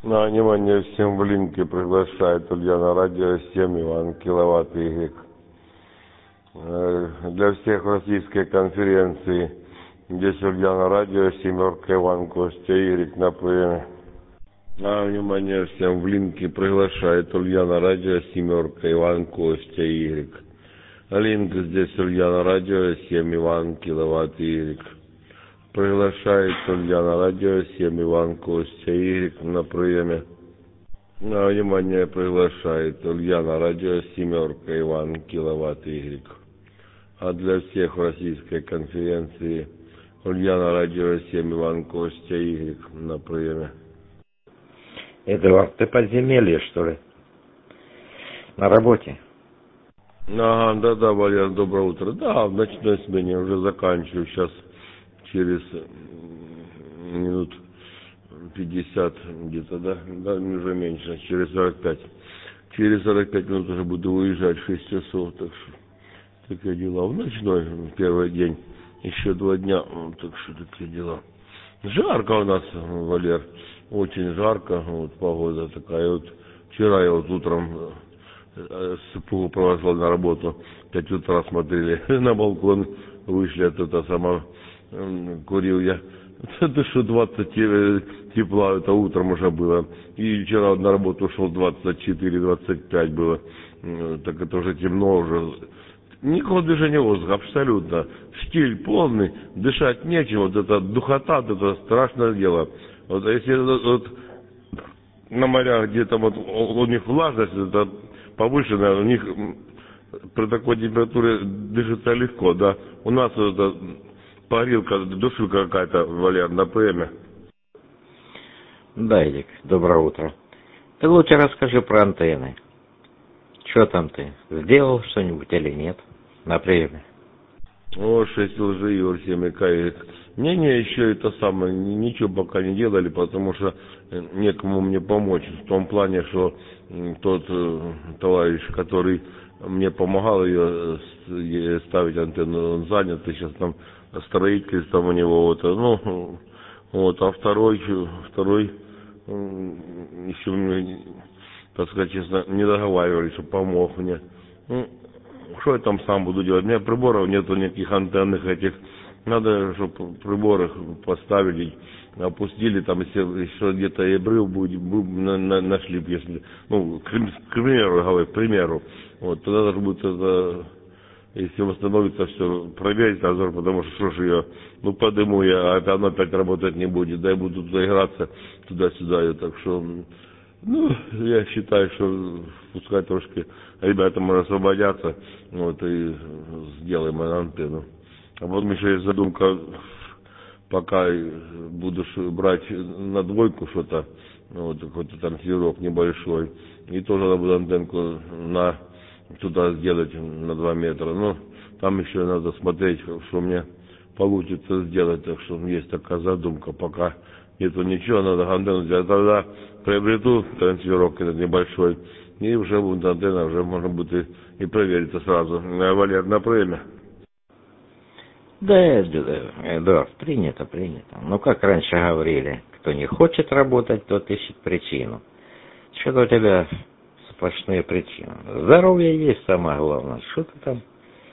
На внимание всем в линке приглашает Ульяна Радио 7 Иван Киловатт Y. Для всех российской конференции здесь Ульяна Радио, семерка Иван Костя Y на приеме. На внимание всем в линке приглашает Ульяна Радио, семерка Иван Костя Y. Линк здесь Ульяна Радио 7 Иван Киловатт Y. Приглашает Ульяна Радио 7 Иван Костя Y на приеме. На внимание приглашает Ульяна Радио семерка Иван Киловатт Y. А для всех в российской конференции Ульяна Радио 7 Иван Костя Y на приеме. Эдуард, ты подземелье, что ли? На работе? Ага, да, Валер, доброе утро. Да, в ночной смене уже заканчиваю. Сейчас через минут 50 где-то, да, уже меньше, через 45. Через 45 минут уже буду уезжать, 6 часов, так что такие дела. В ночной первый день, еще 2 дня, так что такие дела. Жарко у нас, Валер, очень жарко, вот погода такая. Вот вчера я вот утром супругу провожал на работу, 5 утра смотрели на балкон, вышли, это сама курил я. Это что 20 тепла, это утром уже было. И вчера на работу ушел 24-25 было. Так это уже темно уже. Никакого движения воздуха, абсолютно. Штиль полный, дышать нечего. Вот это духота, вот это страшное дело. Вот если вот на морях где-то вот у них влажность это повышенная, у них при такой температуре дышится легко, да. У нас это парилка, душилка какая-то, Валер, на ПМе. Да, Эдик, доброе утро. Ты лучше расскажи про антенны. Что там ты? Сделал что-нибудь или нет на приеме? О, 6 лжи, Юр, 7 каек. Не, еще это самое, ничего пока не делали, потому что некому мне помочь. В том плане, что тот товарищ, который мне помогал ее ставить антенну, он занят, и сейчас там строительством у него, вот, ну, вот, а второй еще мне, так сказать, честно, не договаривались, что помог мне. Ну, что я там сам буду делать? У меня приборов нету никаких антенных этих. Надо, чтобы приборы поставили, опустили, там, если еще где-то и обрыв будет, нашли, если, ну, к примеру, говорю, к примеру. Вот, тогда даже будет это, если восстановится все, проверить надо, потому что ж ее, ну, подыму я, а оно опять работать не будет, да, я буду туда играться, туда-сюда, и так что, ну, я считаю, что пускай трошки ребята освободятся, вот, и сделаем антенну. А вот еще есть задумка, пока будешь брать на двойку что-то, вот какой-то там сервак небольшой, и тоже надо будет антенку туда сделать на 2 метра. Ну, там еще надо смотреть, что мне получится сделать, так что есть такая задумка, пока нету ничего, надо антенну сделать. Тогда приобрету трансферок этот небольшой, и уже будет антенна, уже можно будет и проверить сразу. Валер, на время. Да, Эдуард, принято. Ну, как раньше говорили, кто не хочет работать, тот ищет причину. Что-то у тебя сплошные причины. Здоровье есть самое главное. Что ты там?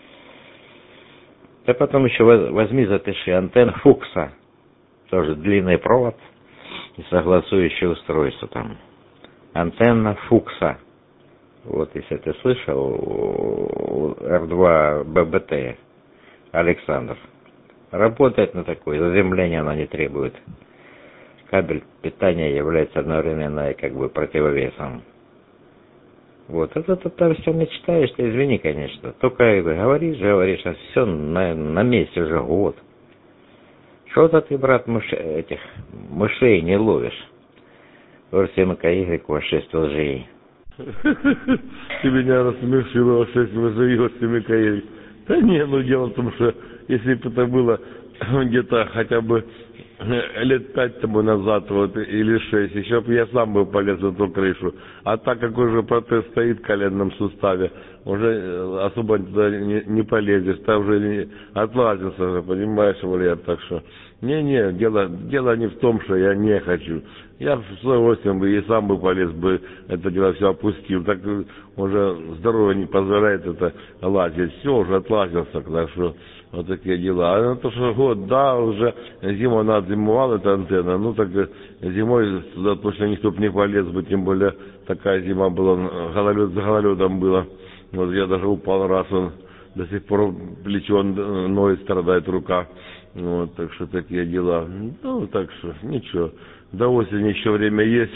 Ты потом еще возьми, запиши антенн Фукса. Тоже длинный провод и согласующее устройство там. Антенна Фукса. Вот, если ты слышал, R2 ББТ. Александр. Работает на такой, заземления она не требует. Кабель питания является одновременно как бы противовесом. Вот, это ты все мечтаешь, ты извини, конечно. Только говоришь, а все на месте уже год. Что-то ты, брат, мышей не ловишь. Урсимка Y, 6 лжей. Ты меня рассмешила, 6 лжей, Урсимка Y. Да не, ну дело в том, что если бы это было где-то хотя бы лет 5 тому назад, вот, или 6, еще бы я сам бы полез в эту крышу. А так как уже протез стоит в коленном суставе, уже особо туда не полезешь, там уже не отлазился, понимаешь, Валер, так что... Не, дело не в том, что я не хочу. Я с удовольствием бы и сам бы полез бы, это дело все опустил. Так уже здоровье не позволяет это лазить. Все, уже отлазился, так что вот такие дела. А то, что год, да, уже зимой надзимовала эта антенна, ну так зимой туда точно никто бы не полез бы, тем более такая зима была, гололед за гололедом было. Вот я даже упал раз, он до сих пор плечо ноет, страдает рука. Вот, так что такие дела. Ну, так что, ничего. До осени еще время есть.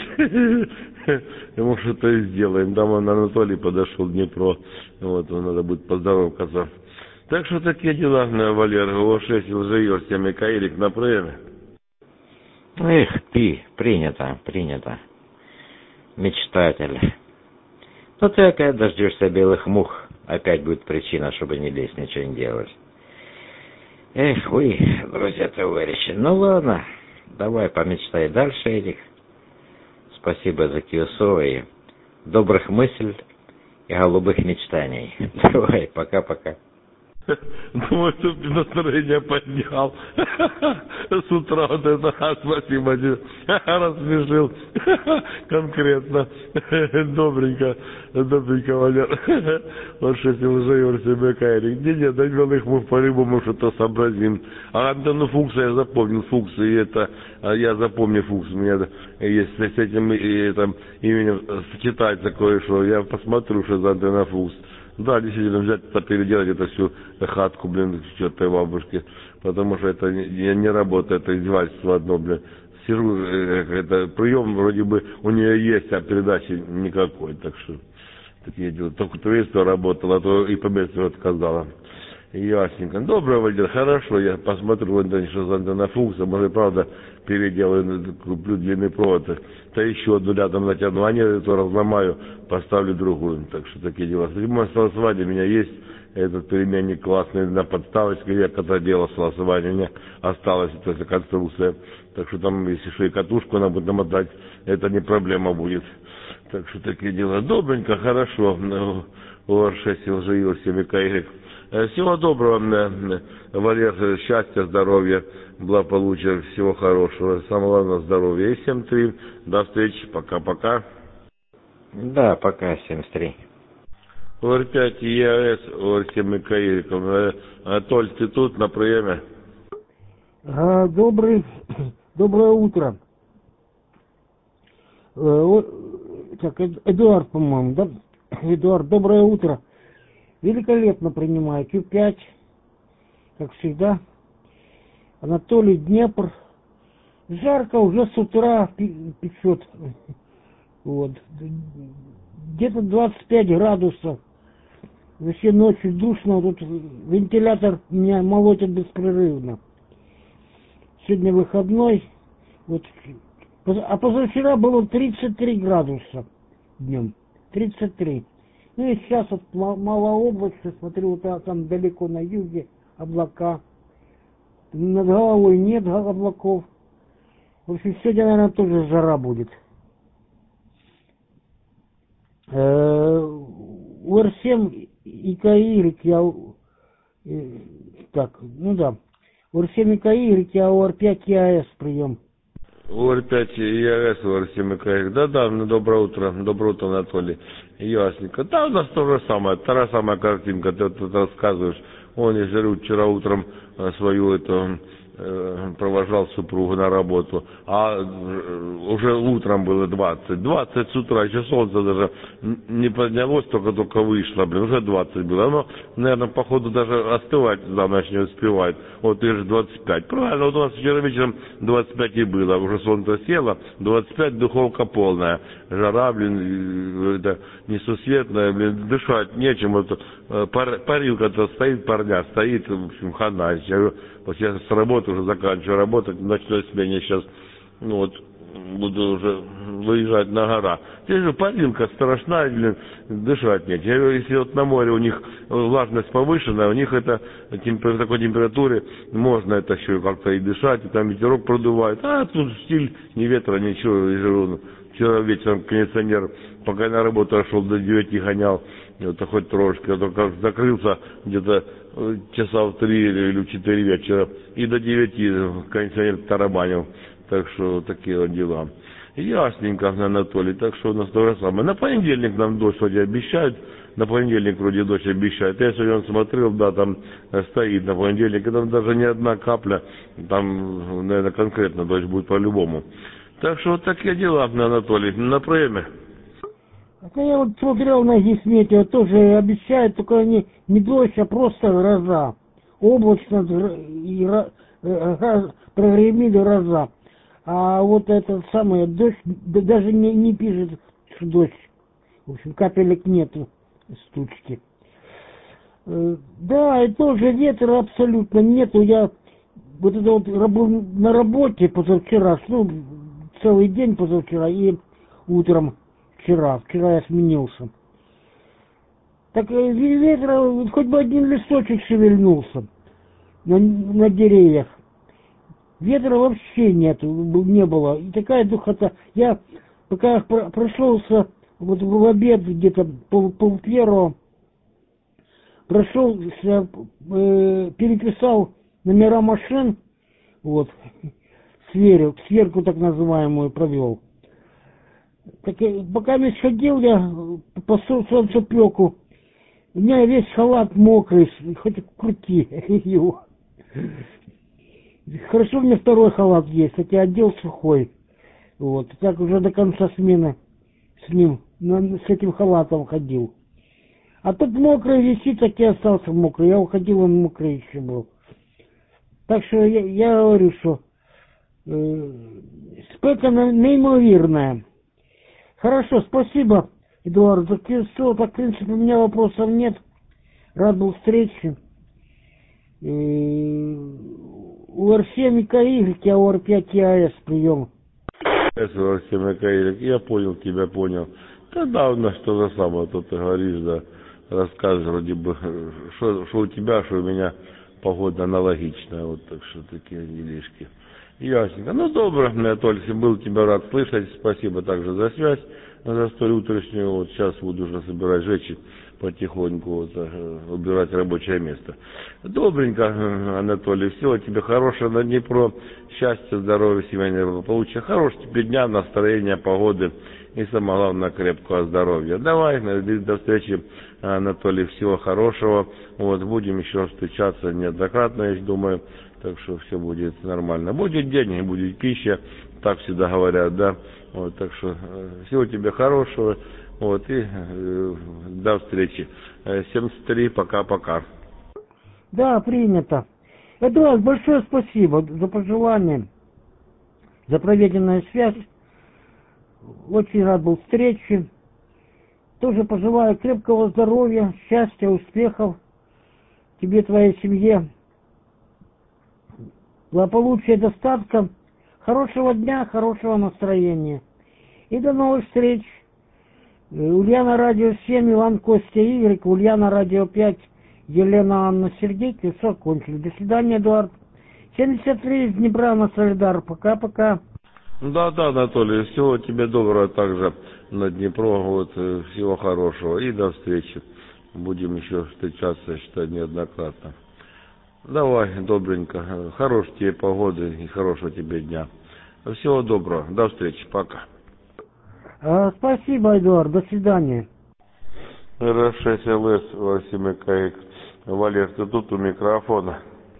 Ему что-то и сделаем. Там Анатолий подошел в Днепро. Вот, надо будет поздоровкаться. Так что такие дела, Валер. О6 лжеешь, Микаэлик на приеме. Эх, принято. Мечтатель. Ну ты опять дождешься белых мух. Опять будет причина, чтобы не лезть, ничего не делать. Эх вы, друзья-товарищи. Ну ладно, давай помечтай дальше, Эдик. Спасибо за QSO и добрых мыслей и голубых мечтаний. Давай, пока-пока. Думаю, что настроение поднял. С утра вот это, спасибо тебе, рассмешил конкретно. Добренько, Валер. Вот что если уже себе Кайрик. Нет, довел их мы по-любому что-то сообразим. А антенну Фукса я запомнил, Фукс, и это, я запомню Фукс, у меня есть с этим именем сочетается кое-что. Я посмотрю, что за антенна Фукс. Да, действительно, взять это, переделать это всю хатку, блин, к чёртой бабушке, потому что это не работает, это издевательство одно, блин. Сижу, это прием вроде бы у нее есть, а передачи никакой, так что такие дела. Только туристство работало, а то и по месту отказала. Ясненько. Доброе, Валер, хорошо, я посмотрю, что за антенна Фукса, может, правда, переделаю, куплю длинный провод, то еще одну рядом натяну, а нет, то разломаю, поставлю другую, так что такие дела. Седьмое согласование у меня есть, этот переменник классный на подставочке, я когда делал согласование, у меня осталась эта конструкция, так что там, если что и катушку надо будет намотать, это не проблема будет. Так что такие дела. Добренько, хорошо, ОР6, ЛЖИ, 7КY. Всего доброго, Валер, счастья, здоровья, благополучия, всего хорошего. Самое главное, здоровья. И 7-3. До встречи. Пока-пока. Да, пока, 73. ОР5 ЕАС, ОР7 Микаэликов. Толь, ты тут на приеме? Доброе утро. Так, Эдуард, по-моему, да? Эдуард, доброе утро. Великолепно принимаю. Q5, как всегда. Анатолий, Днепр. Жарко уже с утра печет. Вот. Где-то 25 градусов. Вообще ночью душно. Тут вентилятор меня молотит беспрерывно. Сегодня выходной. Вот. А позавчера было 33 градуса днем. 33. Ну и сейчас вот малооблачно, смотрю, вот там далеко на юге облака. Над головой нет облаков. В общем, сегодня, наверное, тоже жара будет. УР7 и КY я... Так, ну да. УР7 и КY я УР5 ЕАС прием. УР5 ЕАС, УР7 КY. Да-да, доброе утро, Анатолий. Ясненько. Да, у нас то же самое, та же самая картинка, ты тут рассказываешь. Он, я говорю, вчера утром свою эту провожал супругу на работу, а уже утром было 20 с утра, еще солнце даже не поднялось, только вышло, блин, уже 20 было, оно, наверное, походу даже остывать за ночь не успевает, вот и же 25, правильно, вот у нас вчера вечером 25 и было, уже солнце село, 25, духовка полная, жара, блин, это несусветная, блин, дышать нечем, вот парилка-то стоит, парня стоит, в общем, хана, я говорю, вот я с работы уже заканчиваю работать, в ночной смене сейчас, ну вот, буду уже выезжать на гора. Здесь же парилка страшная, блин, дышать нет. Я говорю, если вот на море у них влажность повышенная, у них это при такой температуре можно это еще как-то и дышать, и там ветерок продувает. А тут стиль, ни ветра, ничего. Я говорю, вчера вечером кондиционер, пока я на работу шел, до 9 гонял, это хоть трошки, а то как закрылся где-то часа в 3 или в 4 вечера, и до 9 кондиционер тарабанил. Так что такие вот дела. Ясненько, Анатолий, так что у нас то же самое. На понедельник нам дождь вроде обещают, на понедельник вроде дождь обещают. Я сегодня смотрел, да, там стоит на понедельник, и там даже не одна капля, там, наверное, конкретно дождь будет по-любому. Так что вот такие дела, Анатолий, на время. Это я вот смотрел на Гисмете, тоже обещают, только не дождь, а просто гроза. Облачно и прогремит гроза. А вот этот самый дождь, даже не пишет, что дождь. В общем, капелек нету, стучки. Да, и тоже ветра абсолютно нету. Я вот это вот на работе позавчера, ну, целый день позавчера и утром вчера я сменился. Так ветра, хоть бы один листочек шевельнулся на деревьях. Ветра вообще нету, не было. И такая духота. Я пока прошелся вот в обед где-то полпервого, прошелся, переписал номера машин, вот, сверку так называемую провел. Так, пока я ходил, я по солнцепеку, у меня весь халат мокрый, хоть крути его. Хорошо, у меня второй халат есть, хотя одел сухой. Вот, так уже до конца смены с ним, с этим халатом ходил. А тут мокрый висит, так и остался мокрый. Я уходил, он мокрый еще был. Так что я говорю, что спека неимоверная. Хорошо, спасибо, Эдуард. Так, все, так, в принципе, у меня вопросов нет. Рад был встрече. У Арсения КY, а у Р5 АЭС прием. Арсений КY, я понял тебя, понял. Да у нас что за самое, то ты говоришь, да, рассказываешь вроде бы, что у тебя, что у меня погода аналогичная, вот так что такие делишки. Ясненько. Ну, добро, Анатолий, был тебя рад слышать, спасибо также за связь, за столь утрешнюю, вот сейчас буду уже собирать жечи потихоньку, вот, убирать рабочее место. Добренько, Анатолий, всего тебе хорошего на Днепро, счастья, здоровья, семейного благополучия, хорошего тебе дня, настроения, погоды и, самое главное, крепкого здоровья. Давай, до встречи, Анатолий, всего хорошего, вот, будем еще встречаться неоднократно, я думаю, так что все будет нормально. Будет деньги, будет пища, так всегда говорят, да, вот, так что всего тебе хорошего. Вот, и до встречи. 73, пока-пока. Да, принято. Эдуард, большое спасибо за пожелания, за проведенную связь. Очень рад был встрече. Тоже пожелаю крепкого здоровья, счастья, успехов тебе, твоей семье, благополучия, достатка, хорошего дня, хорошего настроения. И до новых встреч. Ульяна Радио 7, Иван Костя Игорь, Ульяна Радио 5, Елена Анна Сергей, все кончили. До свидания, Эдуард. 73 из Днепра на Солидар. Пока-пока. Да, Анатолий, всего тебе доброго также на Днепро, вот, всего хорошего и до встречи. Будем еще встречаться, считаю, неоднократно. Давай, добренько, хорошей тебе погоды и хорошего тебе дня. Всего доброго, до встречи, пока. Спасибо, Эдуард, до свидания. РФ-6 ЛС, Арсений КY. Валер, ты тут у микрофона?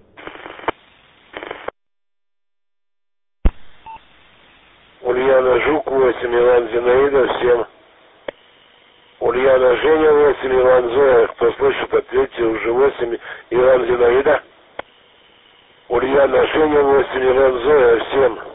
Ульяна Жук 8, Иван Зинаида, всем. Ульяна Женя 8, Иван Зоя, кто слышит, ответьте, уже 8, Иван Зинаида. Ульяна Женя 8, Иван Зоя, всем.